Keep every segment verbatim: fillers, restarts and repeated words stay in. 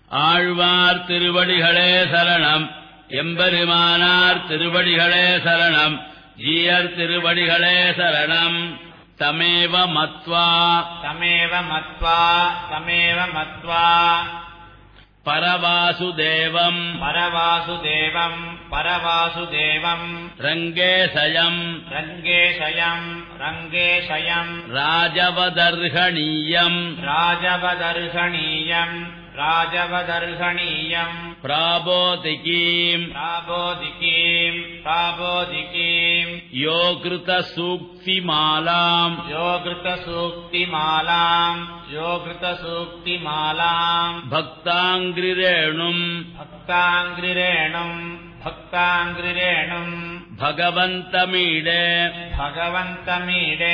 ஆழ்வார் திருவடிகளே சரணம். எம்பெருமானார் திருவடிகளே சரணம். ஜீயர் திருவடிகளே சரணம். தமேவ மத்வா தமேவ மத்வா தமேவ மத்வா பரவாசுதேவம் பரவாசுதேவம் பரவாசுதேவம் ரங்கேசயம் ரங்கேசயம் ரங்கேசயம் ராஜவதர்ஹணீயம் ராஜவதர்ஹணீயம் ராஜவதர்ஹணீயம் பிராபோதிகீம் பிராபோதிகீம் பிராபோதிகீம் யோகிருத சூக்திமாலாம் யோகிருத சூக்திமாலாம் யோகிருத சூக்திமாலாம் பக்தாங்கிரேணும் பக்தாங்கிரேணும் பக்தாங்கிரேணும் பகவந்தமீடே பகவந்தமீடே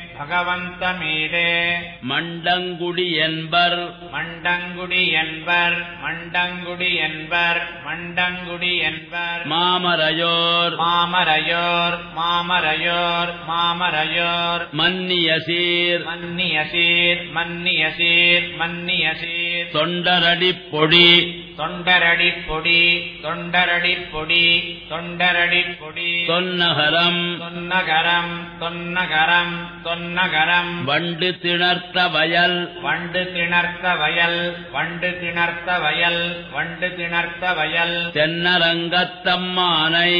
பகவந்தமீடே மண்டங்குடி என்பர் மண்டங்குடி என்பர் மண்டங்குடி என்பர் மண்டங்குடி என்பர் மாமரையோர் மாமரையோர் மாமரையோர் மாமரையோர் மன்னியசீர் மன்னியசீர் மன்னியசீர் மன்னியசீர் தொண்டரடிப் பொடி தொண்டரடிப் பொடி தொண்டரடிப் பொடி தொண்டரடிப் பொடி தொன்னகரம் தொன்னகரம் தொன்னகரம் தொன்னகரம் வண்டு திணர்த்த வயல் வண்டு திணர்த்த வயல் வண்டு திணர்த்த வயல் வண்டு திணர்த்த வயல் தென்னரங்கத்தம்மானை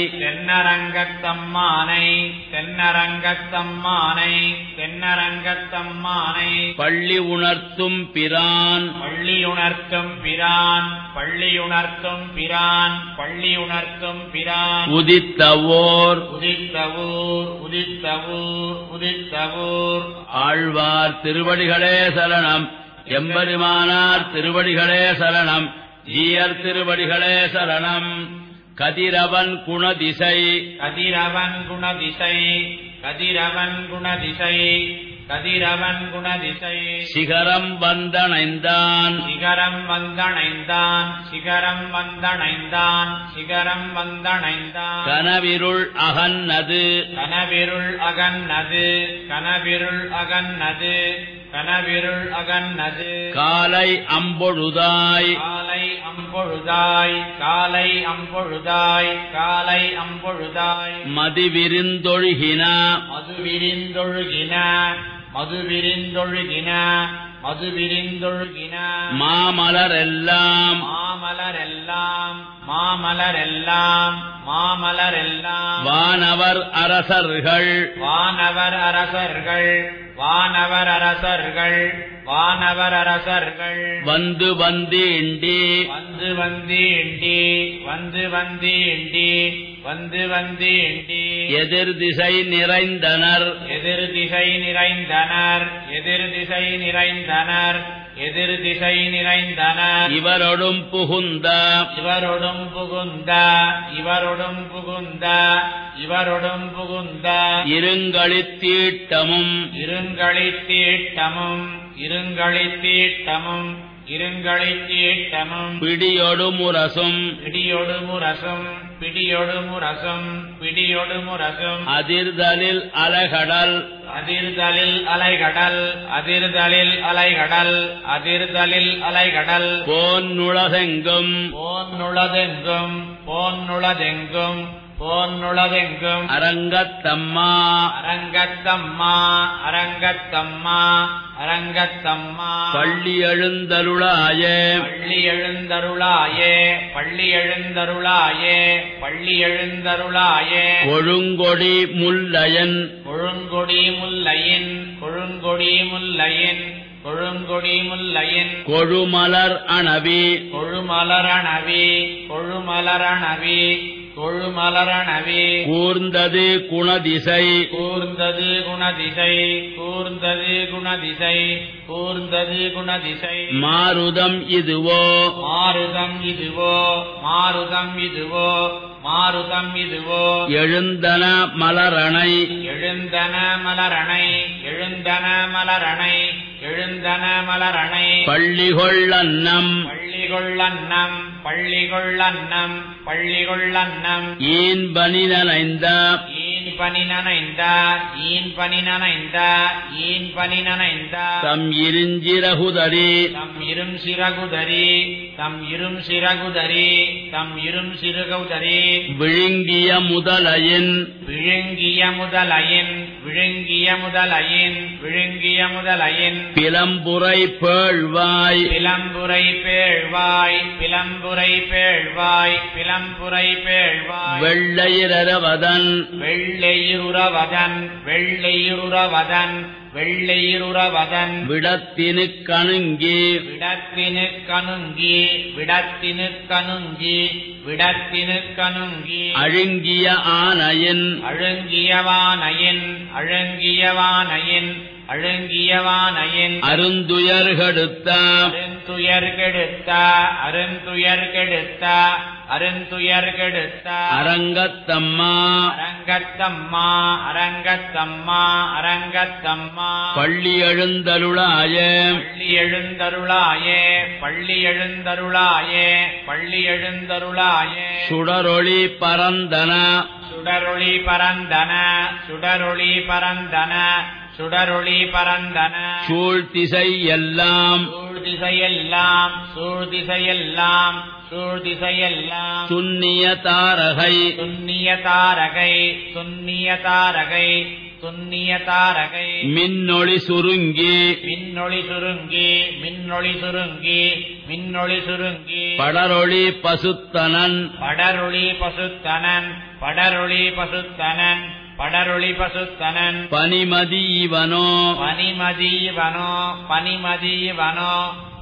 தென்னரங்கத்தம்மானை தென்னரங்கத்தம்மானை தென்னரங்கத்தம்மானை பள்ளி உணர்த்தும் பிரான் பள்ளியுணர்த்தும் பிரான் பள்ளியுணர்த்தும் பிரான் பள்ளியுணர்த்தும் பிரான் உதித்தவோர் உதித்தவூர் உதித்தவூர் உதித்தவூர் ஆழ்வார் திருவடிகளே சரணம். எம்பெருமானார் திருவடிகளே சரணம். ஜீயர் திருவடிகளே சரணம். கதிரவன் குணதிசை கதிரவன் குணதிசை கதிரவன் குணதிசை கதிரவன் குணதிசை சிகரம் வந்தணைந்தான் சிகரம் வந்தணைந்தான் சிகரம் வந்தணைந்தான் சிகரம் வந்தணைந்தான் கனவிருள் அகன்னது கனவிருள் அகன்னது கனவிருள் அகன்னது கனவிருள் அகன்னது காலை அம்பொழுதாய் காலை அம்பொழுதாய் காலை அம்பொழுதாய் காலை அம்பொழுதாய் மதிவிருந்தொழுகின மதுவிரிந்தொழுகின மதுவிரிந்தொழுகின மதுவிரிந்தொழுகின மாமலரெல்லாம் மாமலரெல்லாம் மாமலரெல்லாம் மாமலரெல்லாம் வானவர் அரசர்கள் வானவர் அரசர்கள் வானவர் அரசர்கள் வானவர் அரசர்கள் வந்து வந்தீண்டி வந்து வந்தீண்டி வந்து வந்தீண்டி வந்து வந்தீண்டி எதிர் திசை நிறைந்தனர் எதிர் திசை நிறைந்தனர் எதிர் திசை நிறைந்தனர் எதிர் திசை நிறைந்தனர் இவரொடும் புகுந்த இவரொடும் புகுந்த இவரொடும் புகுந்த இவரொடும் புகுந்த இருங்களித்தீட்டமும் இருங்களித்தீட்டமும் இருங்களித்தீட்டமும் இருங்களித்தீட்டமும் பிடியொடு முரசும் பிடியொடு முரசும் பிடியொடு முரசும் பிடியொடு முரசும் அதிர்தலில் அலகடல் அதிர்தலில் அலைகடல் அதிர்தலில் அலைகடல் அதிர்தலில் அலைகடல் போன்னுளதெங்கும் போன்னுளதெங்கும் போன்னுளதெங்கும் போன்னுளதெங்கும் அரங்கத்தம்மா அரங்கத்தம்மா அரங்கத்தம்மா அரங்கத்தம்மா பள்ளி எழுந்தருளாய பள்ளி எழுந்தருளாயே பள்ளி எழுந்தருளாயே பள்ளி எழுந்தருளாயே கொழுங்கொடி முல்லையன் கொழுங்கொடி முல்லையின் கொழுங்கொடி முல்லையின் கொழுங்கொடி முல்லையின் கொழுமலர் அணவி கொழுமலரணவி கொழுமலரணவி கொழுமலரணவி கூர்ந்தது குணதிசை கூர்ந்தது குணதிசை கூர்ந்தது குணதிசை கூர்ந்தது குணதிசை மாருதம் இதுவோ மாருதம் இதுவோ மாருதம் இதுவோ மாருதம் இதுவோ எழுந்தன மலரணை எழுந்தன மலரணை எழுந்தன மலரணை எழுந்தன மலரணை பள்ளிகொள்ளன்னம் பள்ளிகொள்ளன்னம் பள்ளிகொள்ளன்னம் பள்ளிகொள்ளன்னம் ஈன்பனி நனைந்த ஈன்ப பனி நனைந்த ஈன் பனி நனைந்த ஈன் பனி நனைந்த தம் இருஞ்சிறகுதரி தம் இரும் சிறகுதரி தம் இரும் சிறகுதரி தம் இரும் சிறகுதரி விழுங்கிய முதலையின் விழுங்கிய முதலையின் விழுங்கிய முதலையின் விழுங்கிய முதலையின் பிலம்புரை பேழ்வாய் பிலம்புரை பேழ்வாய் பிலம்புரை பேழ்வாய் பிலம்புரை பேழ்வாய் வெள்ளையிரவதன் வெள்ளையுறவதன் வெள்ளையுறவதன் வெள்ளையுறவதன் விடத்தினு கணுங்கி விடத்தினு கணுங்கி விடத்தினு கணுங்கி விடத்தினு கணுங்கி அழுங்கிய ஆனையின் அழுங்கியவானையின் அழுங்கியவானையின் அழுங்கியவானையின் அருந்துயர்கெடுத்த அருந்துயர் கெடுத்த அருந்துயர் கெடுத்த அருந்துயர் கெடுத்த அரங்கத்தம்மா அரங்கத்தம்மா அரங்கத்தம்மா அரங்கத்தம்மா பள்ளி எழுந்தருளாய பள்ளி எழுந்தருளாயே பள்ளி எழுந்தருளாயே பள்ளி எழுந்தருளாயே சுடரொளி பரந்தன சுடரொளி பரந்தன சுடரொளி பரந்தன சுடரொளி பரந்தன சூழ்திசை எல்லாம் சூழ்திசையெல்லாம் சூழ்திசையெல்லாம் சூழ்திசையெல்லாம் சுன்னிய தாரகை துன்னிய தாரகை துன்னிய தாரகை துன்னிய தாரகை மின்னொளி சுருங்கி மின்னொளி சுருங்கி மின்னொளி சுருங்கி மின்னொளி சுருங்கி படரொளி பசுத்தனன் படரொளி பசுத்தனன் படரொளி பசுத்தனன் படரொளி பசுத்தனன் பனிமதீவனோ பனிமதீவனோ பனிமதீவனோ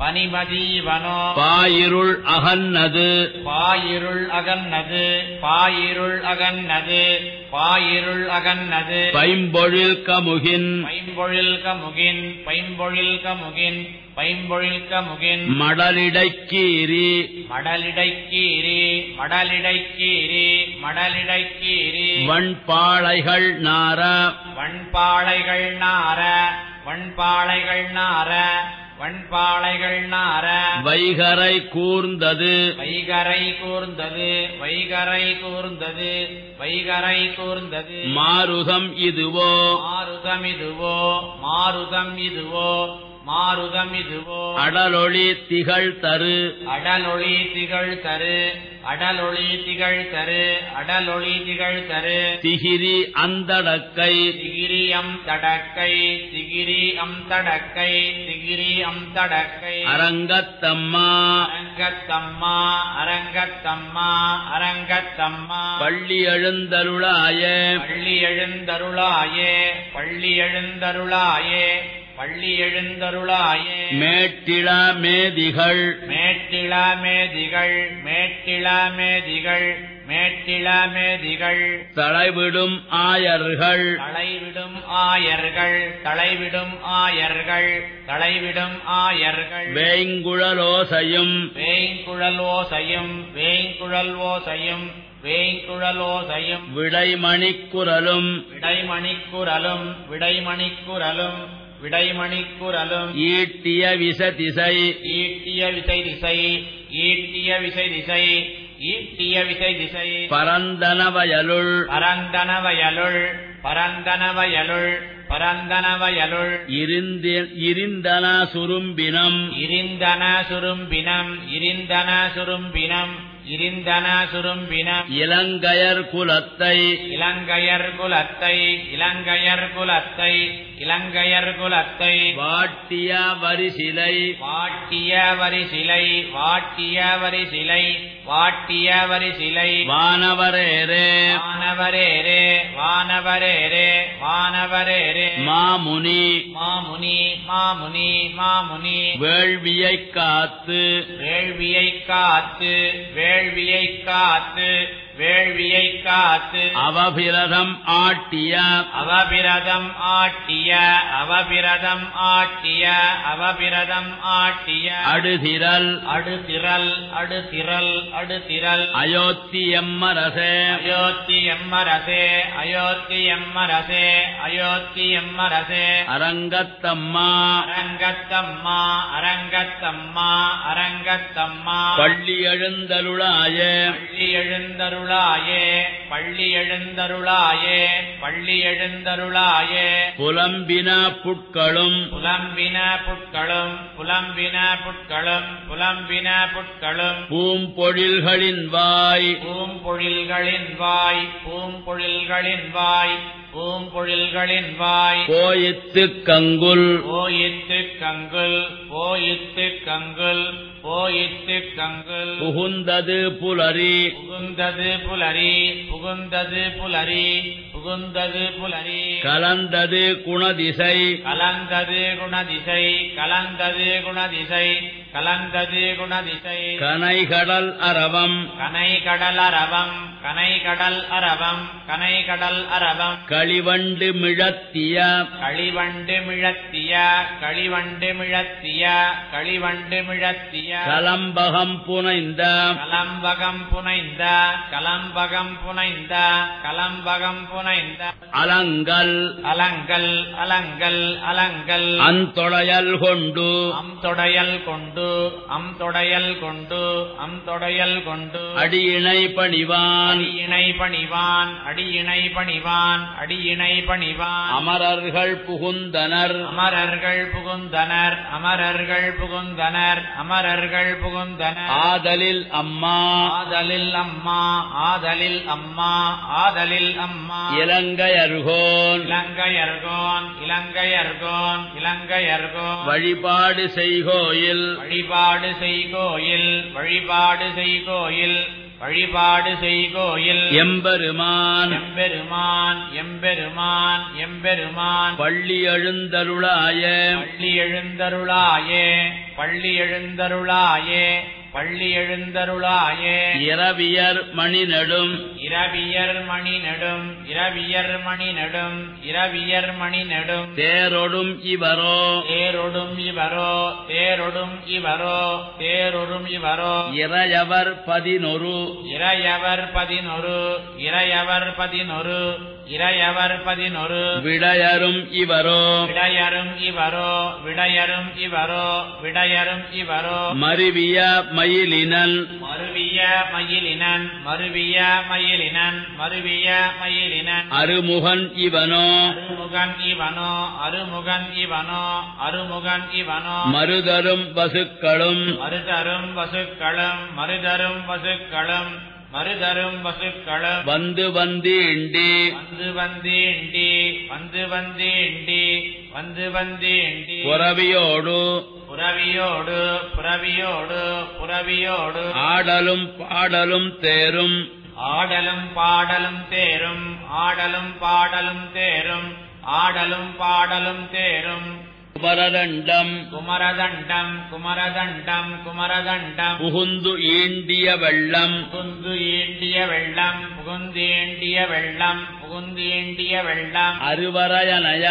பனிமதீவனோ பாயிருள் அகன்னது பாயிருள் அகன்னது பாயிருள் அகன்னது பாயிருள் அகன்னது பைம்பொழில் கமுகின் பைம்பொழில் கமுகின் பைம்பொழில் கமுகின் பைம்பொழில் கமுகின் மடலிடைக்கீரி மடலிடைக்கீரி மடலிடைக்கீரி மடலிடைக்கீரி வண்பாளைகள் நார வண்பாளைகள் நார வண்பாளைகள் நார வண்பாளைகள் நார வைகரை கூர்ந்தது வைகரை கூர்ந்தது வைகரை கூர்ந்தது வைகரை கூர்ந்தது மாருதம் இதுவோ மாருதம் இதுவோ மாருதம் இதுவோ மாருதம் இதுவோ அடலொளி திகழ் தரு அடலொளி திகழ் தரு அடலொளி திகழ் தரு அடலொளி திகழ் தரு திகிரி அந்தடக்கை திகிரி அம் தடக்கை திகிரி அம் தடக்கை திகிரி அம் தடக்கை அரங்கத்தம்மா அரங்கத்தம்மா அரங்கத்தம்மா அரங்கத்தம்மா பள்ளி எழுந்தருளாய பள்ளி எழுந்தருளாயே பள்ளி எழுந்தருளாயே பள்ளி எழுந்தருளாயே மேட்டிள மேதிகள் மேட்டிள மேதிகள் மேட்டிள மேதிகள் மேட்டிள மேதிகள் தளைவிடும் ஆயர்கள் தலைவிடும் ஆயர்கள் தலைவிடும் ஆயர்கள் தலைவிடும் ஆயர்கள் வேங்குழலோசையும் வேங்குழலோசையும் வேங்குழலோசையும் வேங்குழலோசையும் விடைமணிக்குரலும் விடைமணிக்குரலும் விடைமணிக்குரலும் விடைமணிக்குரலும் ஈட்டிய விசதிசை ஈட்டிய விசை திசை ஈட்டிய விசை திசை ஈட்டிய விசை திசை பரந்தன வயலுள் பரந்தன வயலுள் பரந்தன வயலுள் பரந்தன வயலுள் இருந்தன சுரும்பினம் இருந்தன சுரும்பினம் இருந்தன சுரும்பினம் இருந்தன சுரும்பினம் இலங்கையர் குலத்தை இலங்கையர் குலத்தை இலங்கையர் குலத்தை இலங்கையர் குலத்தை வாட்டிய வரிசிலை வாட்டிய வரிசிலை வாட்டிய வரிசிலை வாட்டிய வரிசிலை வானவரேரே வானவரேரே வானவரேரே வானவரேரே மாமுனி மாமுனி மாமுனி மாமுனி வேள்வியைக் காத்து வேள்வியைக் காத்து வேள்வியைக் காத்து வேள்வியைக் காத்து அவபிரதம் ஆட்டிய அவபிரதம் ஆட்டிய அவபிரதம் ஆட்டிய அவபிரதம் ஆட்டிய அடுதிரல் அடுதிரல் அடுதிரல் அடுதிரல் அயோத்தியம்மரசே அயோத்தியம்மரசே அயோத்தியம்மரசே அயோத்தியம்மரசே அரங்கத்தம்மா அரங்கத்தம்மா அரங்கத்தம்மா அரங்கத்தம்மா பள்ளி எழுந்தருளாய பள்ளி எழுந்தருளாயே எழுந்தருளாயே பள்ளி எழுந்தருளாயே பள்ளி எழுந்தருளாயே புலம்பின புட்களும் புலம்பின புட்களும் புலம்பின புட்களும் புலம்பின புட்களும் பூம்பொழில்களின் வாய் பூம்பொழில்களின் வாய் பூம்பொழில்களின் வாய் பூம்பொழில்களின் வாய் போயித்து கங்குல் போயித்து கங்குல் போயித்து கங்குல் போயித்து கங்குல் புகுந்தது புலரி புகுந்தது புலரி புகுந்தது புலரி புகுந்தது புலரி கலந்தது குணதிசை கலந்தது குணதிசை கலந்தது குணதிசை கலந்தது குணதிசை கனைகடல் அரவம் கனைகடல் அரவம் கனைகடல் அரவம் கனைகடல் அரவம் களிவண்டு மிழத்திய களிவண்டு மிழத்திய களிவண்டு மிழத்திய களிவண்டு மிழத்திய கலம்பகம் புனைந்த கலம்பகம் புனைந்த கலம்பகம் புனைந்த கலம்பகம் புனைந்த அலங்கல் அலங்கல் அலங்கல் அலங்கல் அந்தொடையல் கொண்டு அம் தொடையல் கொண்டு அம் தொடையல் கொண்டு அம் தொடையல் கொண்டு அடியினை பணிவான் அடியினை பணிவான் அடியினை பணிவான் அடியினை பணிவான் அமரர்கள் புகுந்தனர் அமரர்கள் புகுந்தனர் அமரர்கள் புகுந்தனர் அமரர்கள் புகுந்தனர் ஆதலில் அம்மா ஆதலில் அம்மா ஆதலில் அம்மா ஆதலில் அம்மா இலங்கையர்கோன் இலங்கையர்கோன் இலங்கையர்கோன் இலங்கையர்கோன் வழிபாடு செய்கோயில் வழிபாடு செய்கோயில் வழிபாடு செய்கோயில் வழிபாடு செய்கோயில் எம்பெருமான் எம்பெருமான் எம்பெருமான் எம்பெருமான் பள்ளி எழுந்தருளாய பள்ளி எழுந்தருளாயே பள்ளி எழுந்தருளாயே பள்ளி எழுந்தருளாயே இரவியர் மணிநெடும் இரவியர் மணி நெடும் இரவியர் மணி நெடும் இரவியர் மணி நெடும் தேரொடும் இவரோ தேரொடும் இவரோ தேரொடும் இவரோ தேரொடும் இவரோ இறையவர் பதினொரு இறையவர் பதினொரு இறையவர் பதினொரு இறையவர் பதினொரு விடையரும் இவரோ விடையரும் இவரோ விடையரும் இவரோ விடையரும் இவரோ மருவிய மயிலினன் மருவிய மயிலினன் மருவிய மயிலினன் மருவிய மயிலினன் அருமுகன் இவனோ அருமுகன் இவனோ அருமுகன் இவனோ அருமுகன் இவனோ மருதரும் வசுக்களும் மருதரும் வசுக்களும் மருதரும் வசுக்களும் மருதரும் வசுக்களும் வந்து வந்தீண்டி வந்து வந்தீண்டி வந்து வந்தீண்டி வந்து வந்தீண்டி புறவியோடு புறவியோடு புறவியோடு புறவியோடு ஆடலும் பாடலும் தேரும் ஆடலும் பாடலும் தேரும் ஆடலும் பாடலும் தேரும் ஆடலும் பாடலும் தேரும் குமரதண்டம் குமரதண்டம் குமரதண்டம் குமரதண்டம் புகுந்து ஈண்டிய வெள்ளம் புகுந்து ஈண்டிய வெள்ளம் புகுந்தீண்டிய வெள்ளம் புகுந்தீண்டிய வெள்ளம் அருவரையனய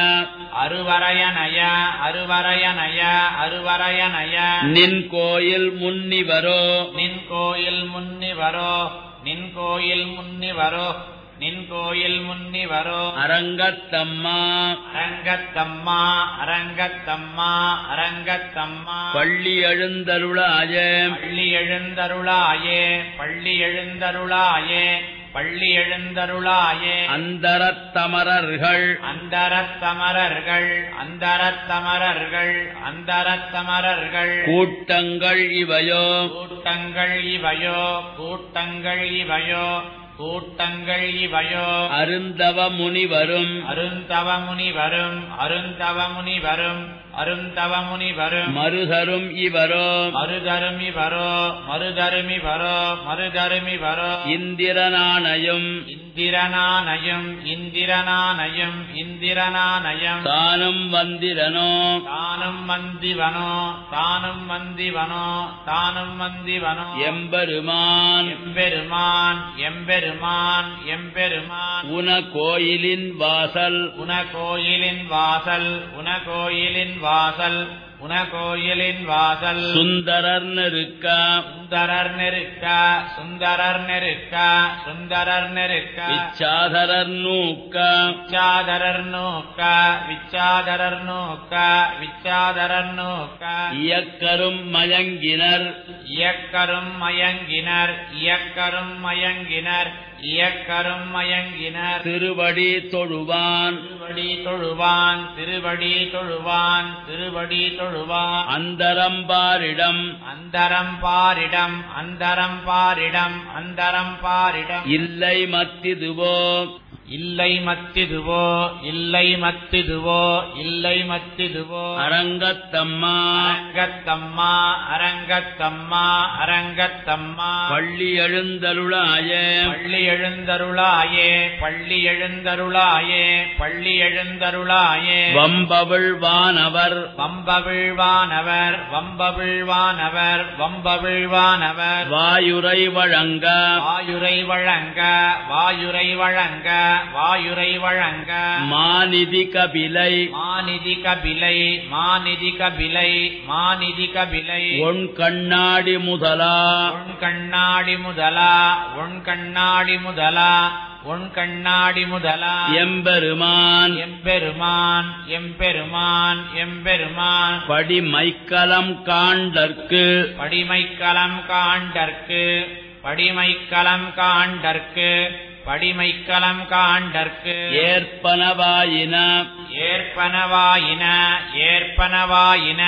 அருவரையனய அருவரையனய அருவரையனய நின் கோயில் முன்னிவரோ நின் கோயில் முன்னிவரோ நின் கோயில் முன்னிவரோ நின் கோயில் முன்னிவரோ அரங்கத்தம்மா அரங்கத்தம்மா அரங்கத்தம்மா அரங்கத்தம்மா பள்ளி எழுந்தருளாய பள்ளி எழுந்தருளாயே பள்ளி எழுந்தருளாயே பள்ளி எழுந்தருளாயே அந்தரத்தமரர்கள் அந்தரத்தமரர்கள் அந்தரத்தமரர்கள் அந்தரத்தமரர்கள் கூட்டங்கள் இவையோ கூட்டங்கள் இவையோ கூட்டங்கள் இவையோ கூட்டங்கள் இவையோ அருந்தவ முனிவரும் அருந்தவ முனிவரும் அருந்தவ முனிவரும் அருந்தவ முனிவரும் மருதரும் இவரோ மருதரும் இவரோ மருதரும் இவரோ மருதரும் இவரோ இந்திரனானயும் இந்திரனானயம் இந்திரனானயம் இந்திரனானயம் தானும் வந்திரனோ தானும் வந்திவனோ தானும் வந்திவனோ தானும் வந்திவனோ எம்பெருமான் எம்பெருமான் எம்பெருமான் எம்பெருமான் உன கோயிலின் வாசல் உன கோயிலின் வாசல் உன கோயிலின் வாசல் உனகோயிலின் வாசல் சுந்தரர் நெருக்க சுந்தரர் நெருக்க சுந்தரர் நெருக்க சுந்தரர் நெருக்க விச்சாதரர் நூக்க விச்சாதரர் நோக்க விச்சாதரர் நோக்க விச்சாதரர் நோக்க இயக்கரும் மயங்கினர் இயக்கரும் மயங்கினர் இயக்கரும் மயங்கினர் இயக்கரும் மயங்கினர் திருவடி தொழுவான் திருவடி தொழுவான் திருவடி தொழுவான் திருவடி தொழுவான் அந்தரம் பாரிடம் அந்தரம் பாரிடம் அந்தரம் பாரிடம் அந்தரம் பாரிடம் இல்லை மத்திதுவோ இல்லை மத்திதுவோ இல்லை மத்திதுவோ இல்லை மத்திதுவோ அரங்கத்தம்மா அரங்கத்தம்மா அரங்கத்தம்மா அரங்கத்தம்மா பள்ளி எழுந்தருளாய பள்ளி எழுந்தருளாயே பள்ளி எழுந்தருளாயே பள்ளி எழுந்தருளாயே வம்பவிழ் வானவர் வம்பவிழ்வானவர் வம்பவிழ்வானவர் வம்பவிழ்வானவர் வாயுரை வழங்க வாயுரை வழங்க வாயுரை வழங்க வாயுரை வழங்க மாநிதி கபிலை மாநிதி கபிலை மாநிதி கபிலை மாநிதி கபிலை ஒன் கண்ணாடி முதலா உன் கண்ணாடி முதலா உன் கண்ணாடி முதலா உன் கண்ணாடி முதலா எம்பெருமான் எம்பெருமான் எம்பெருமான் எம்பெருமான் படிமைக்கலம் காண்டற்கு படிமைக்களம் காண்டற்கு படிமைக்களம் காண்டற்கு படிமைக்களம் காண்டற்கு ஏற்பனவாயின ஏற்பனவாயின ஏற்பனவாயின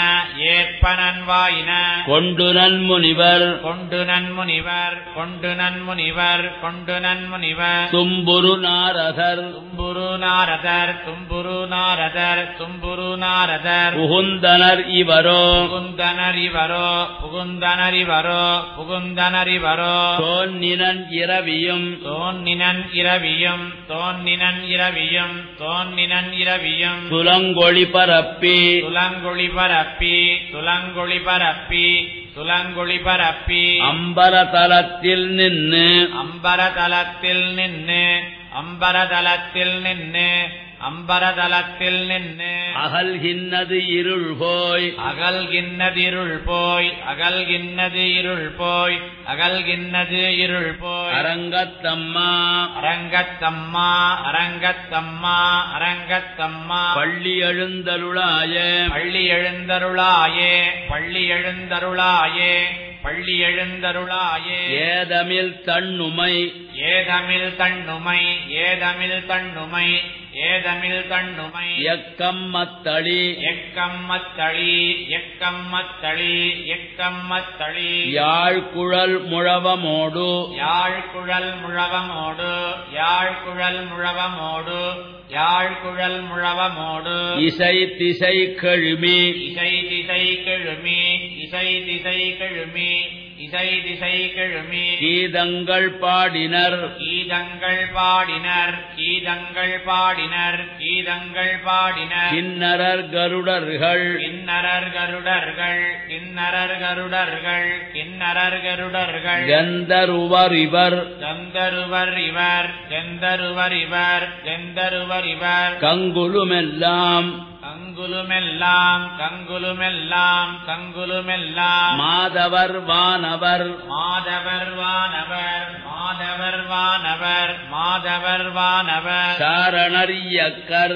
ஏற்பனன்வாயின கொண்டு நன்முனிவர் கொண்டு நன்முனிவர் கொண்டு நன்முனிவர் கொண்டு நன்முனிவர் தும்புரு நாரதர் தும்புரு நாரதர் தும்புரு நாரதர் தும்புரு நாரதர் புகுந்தனர் இவரோ புகுந்தனர் இவரோ புகுந்தனர் இவரோ புகுந்தனர் இவரோ தோன்னினன் இரவியும் தோன்னினன் இரவியும் தோன்னினன் இரவியும் தோன்னினன் இரவியும் துலங்கொளி பரப்பி துலங்கொளி பரப்பி துலங்கொளி பரப்பி துலங்கொளி பரப்பி அம்பரதலத்தில் நின்று அம்பரதலத்தில் நின்று அம்பரதலத்தில் நின்று அம்பரதலத்தில் நின்று அகல்கின்னது இருள் போய் அகல்கின்னது இருள் போய் அகல்கின்னது இருள் போய் அகல்கின்னது இருள் போய் அரங்கத்தம்மா அரங்கத்தம்மா அரங்கத்தம்மா அரங்கத்தம்மா பள்ளி எழுந்தருளாய பள்ளி எழுந்தருளாயே பள்ளி எழுந்தருளாயே பள்ளி எழுந்தருளாயே ஏதமில் தன்னுமை ஏதமில் தன்னுமை ஏதமில் தன்னுமை ஏதமில் தன்னுமை எக்கம் மத்தளி எக்கம் மத்தளி எக்கம் மத்தளி எக்கம் மத்தளி யாழ்குழல் முழவமோடு யாழ்குழல் முழவமோடு யாழ்குழல் முழவமோடு யாழ்குழல் முழவமோடு இசை திசை கெழுமி இசை திசை கெழுமி இசை திசை கெழுமி இசை திசை கெழுமி கீதங்கள் பாடினர் கீதங்கள் பாடினர் கீதங்கள் பாடினர் கீதங்கள் பாடினர் கிண்ணரர் கருடர்கள் கிண்ணரர் கருடர்கள் கிண்ணரர் கருடர்கள் கிண்ணரர் கருடர்கள் கந்தருவர் இவர் கந்தருவர் இவர் கந்தருவர் இவர் கந்தருவர் இவர் கங்குலுமெல்லாம் கங்குலுமெல்லாம் கங்குலுமெல்லாம் கங்குலுமெல்லாம் மாதவர் வானவர் மாதவர் வானவர் மாதவர் வானவர் மாதவர் வானவர் சாரணரியக்கர்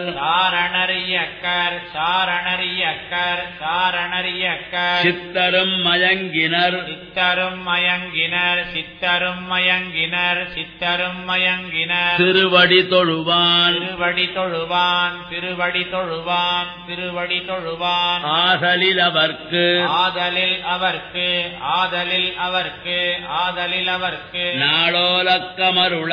சாரணரியக்கர் சாரணரியக்கர் சாரணரியக்கர் சித்தரும் மயங்கினர் சித்தரும் மயங்கினர் சித்தரும் மயங்கினர் சித்தரும் மயங்கினர் திருவடி தொழுவான் திருவடி தொழுவான் திருவடி தொழுவான் திருவடி தொழுவான் ஆதலில் அவர்க்கு ஆதலில் அவர்க்கு ஆதலில் அவர்க்கு ஆதலில் அவர்க்கு நாளோலக்கமருள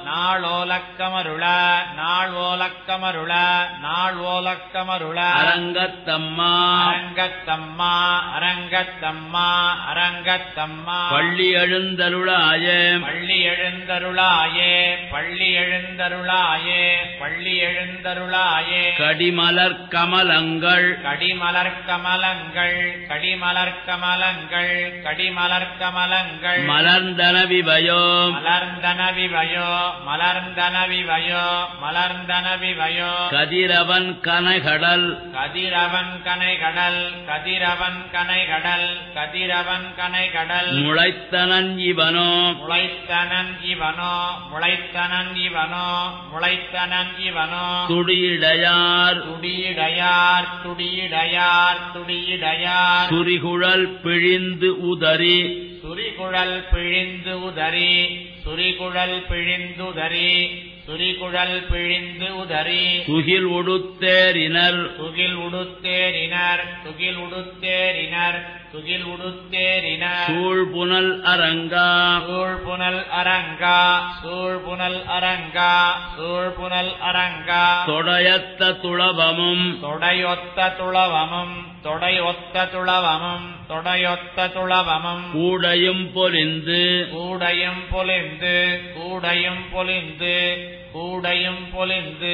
நாளோலக்கமருள நாள்வோலக்கமருள நாள்வோலக்கமருள அரங்கத்தம்மா அரங்கத்தம்மா அரங்கத்தம்மா அரங்கத்தம்மா பள்ளி எழுந்தருளாய பள்ளி எழுந்தருளாயே பள்ளி எழுந்தருளாயே பள்ளி எழுந்தருளாயே கடிமலர் கமலங்கள் கடிமலர் கமலங்கள் கடிமலர் கமலங்கள் கடிமலர் கமலங்கள் மலர்ந்தன விவயோ மலர்ந்தன விவயோ மலர்ந்தன விவயோ மலர்ந்தன விவயோ கதிரவன் கனைகடல் கதிரவன் கனைகடல் கதிரவன் கனைகடல் கதிரவன் கனைகடல் முளைத்தனன் இவனோ முளைத்தனன் இவனோ முளைத்தனன் இவனோ முளைத்தனன் இவனோ துடியிடையார் துடியிடையார் துடியிடையார் துடியிடையார் சுரிகுழல் பிழிந்து உதறி சுரிகுழல் பிழிந்து உதறி சுரிகுழல் பிழிந்து உதறி சுரிகுழல் பிழிந்து உதறி துகில் உடுத்தேரினர் துகில் உடுத்தேரினர் துகில் உடுத்தேரினர் துகில் உடுத்தேரினர் சூழ்புனல் அரங்கா சூழ்புனல் அரங்கா சூழ்புனல் அரங்கா சூழ்புனல் அரங்கா தொடையத்த துளபமும் தொடையொத்த துளவமும் தொடையொத்த துளவமும் தொடையொத்த துளவமும் கூடையும் பொலிந்து கூடையும் பொலிந்து கூடையும் பொலிந்து கூடையும் பொலிந்து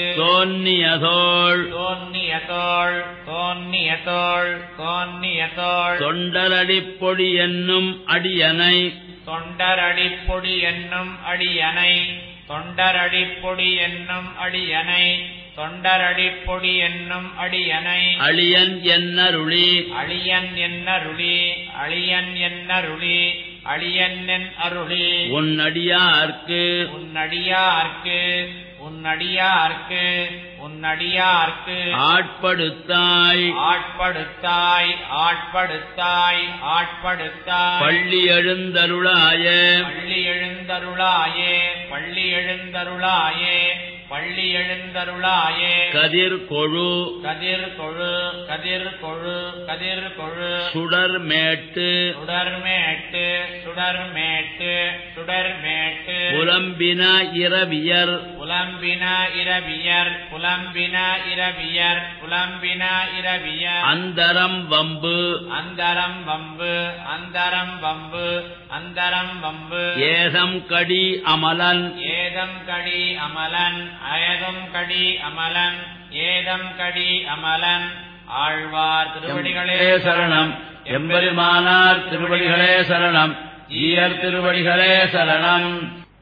தோன்னியதோள் தோன்னியதோள் தோன்னியதோள் தோன்னியதோள் தொண்டரடிப்பொடி என்னும் அடியனை தொண்டரடிப்பொடி என்னும் அடியனை தொண்டரடிப்பொடி என்னும் அடியனை தொண்டரடிப்பொடி என்னும் அடியனை அழியன் என்னருளி அழியன் என்னருளி அழியன் என்னருளி அழியன் என் அருளி உன்னடியார்க்கு உன்னடியார்க்கு உன்னடியார்க்கு உன்னடியார்க்கு ஆட்படுத்தாய் ஆட்படுத்தாய் ஆட்படுத்தாய் ஆட்படுத்தாய் பள்ளி எழுந்தருளாய பள்ளி எழுந்தருளாயே பள்ளி எழுந்தருளாயே பள்ளி எழுந்தருளாயே கதிர் கொழு கதிர் கொழு கதிர் கொழு கதிர் கொழு சுடர்மேட்டு சுடர்மேட்டு சுடர்மேட்டு சுடர்மேட்டு புலம்பின இரவியர் புலம்பின இரவியர் புலம்பின இரவியர் புலம்பின இரவியர் அந்தரம் வம்பு அந்தரம் வம்பு அந்தரம் வம்பு அந்தரம் வம்பு ஏதம் கடி அமலன் ஏதம் கடி அமலன் அயதும் கடி அமலன் ஏதம் கடி அமலன் ஆழ்வார் திருவடிகளே சரணம் எம்பெருமானார் திருவடிகளே சரணம் ஈயர் திருவடிகளே சரணம்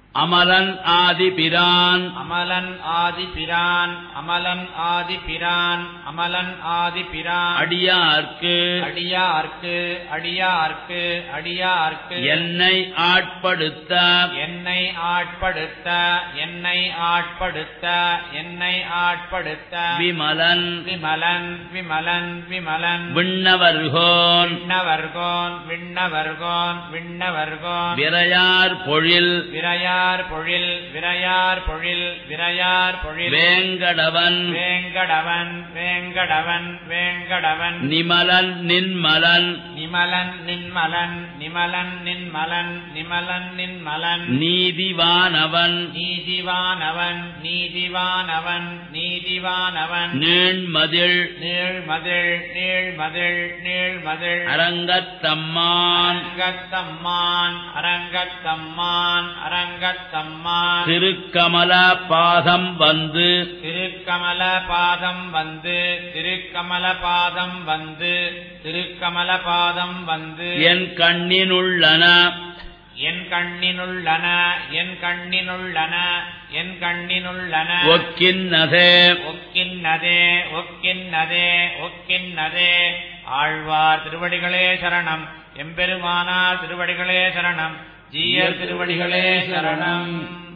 அமலன் ஆதிபிரான் அமலன் ஆதிபிரான் அமலன் ஆதிபிரான் அமலன் ஆதிபிரான் அடியார்க்கு அடியார்க்கு அடியார்க்கு அடியார்க்கு என்னை ஆட்படுத்த என்னை ஆட்படுத்த என்னை ஆட்படுத்த என்னை ஆட்படுத்த விமலன் விமலன் விமலன் விமலன் விண்ணவர்கோன் விண்ணவர்கோன் விண்ணவர்கோன் விண்ணவர்கோன் விரையார் பொழில் விரையார் பொழில் விரையார் பொழில் விரையார் பொழில் வேங்கடவன் வேங்கடவன் வேங்கடவன் வேங்கடவன் நிமலன் நின்மலன் நிமலன் நின்மலன் நிமலன் நின்மலன் நிமலன் நின்மலன் நீதிவானவன் நீதிவானவன் நீதிவானவன் நீதிவானவன் நீண்மதில் நீழ்மதில் நீழ்மதில் நீழ்மதில் அரங்கத்தம்மான் அரங்கத்தம்மான் அரங்கத்தம்மான் அரங்கத்தம்மான் திருக்கமல பாதம் வந்து திருக்கமல பாதம் வந்து திருக்கமல பாதம் வந்து திருக்கமல பாதம் வந்து என் கண்ணினுள்ளன என் கண்ணினுள்ளன என் கண்ணினுள்ளன என் கண்ணினுள்ளன ஒக்கின்னதே ஒக்கின்னதே ஒக்கின்னதே ஒக்கின்னதே ஆழ்வார் திருவடிகளே சரணம் எம்பெருமானார் திருவடிகளே சரணம் ஜீயர் திருவடிகளே சரணம்.